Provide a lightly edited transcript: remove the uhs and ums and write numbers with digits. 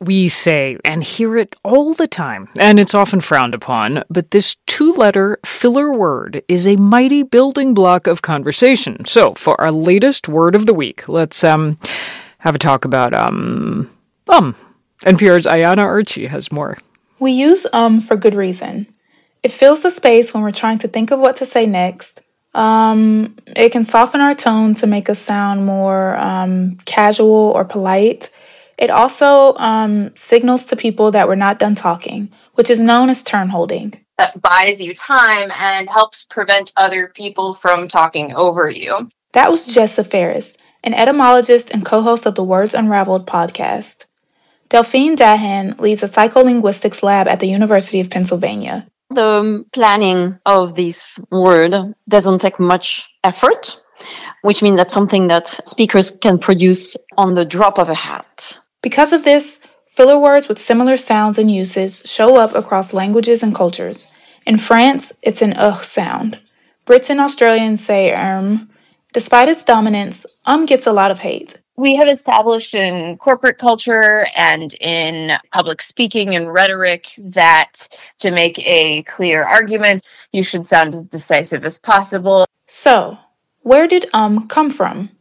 We say and hear it all the time, and it's often frowned upon, but this two-letter filler word is a mighty building block of conversation. So, for our latest word of the week, let's have a talk about NPR's Ayana Archie has more. We use for good reason. It fills the space when we're trying to think of what to say next. It can soften our tone to make us sound more casual or polite. It also signals to people that we're not done talking, which is known as turn holding. That buys you time and helps prevent other people from talking over you. That was Jessa Ferris, an etymologist and co-host of the Words Unraveled podcast. Delphine Dahan leads a psycholinguistics lab at the University of Pennsylvania. The planning of this word doesn't take much effort, which means that's something that speakers can produce on the drop of a hat. Because of this, filler words with similar sounds and uses show up across languages and cultures. In France, it's an sound. Brits and Australians say Despite its dominance, gets a lot of hate. We have established in corporate culture and in public speaking and rhetoric that to make a clear argument, you should sound as decisive as possible. So, where did come from?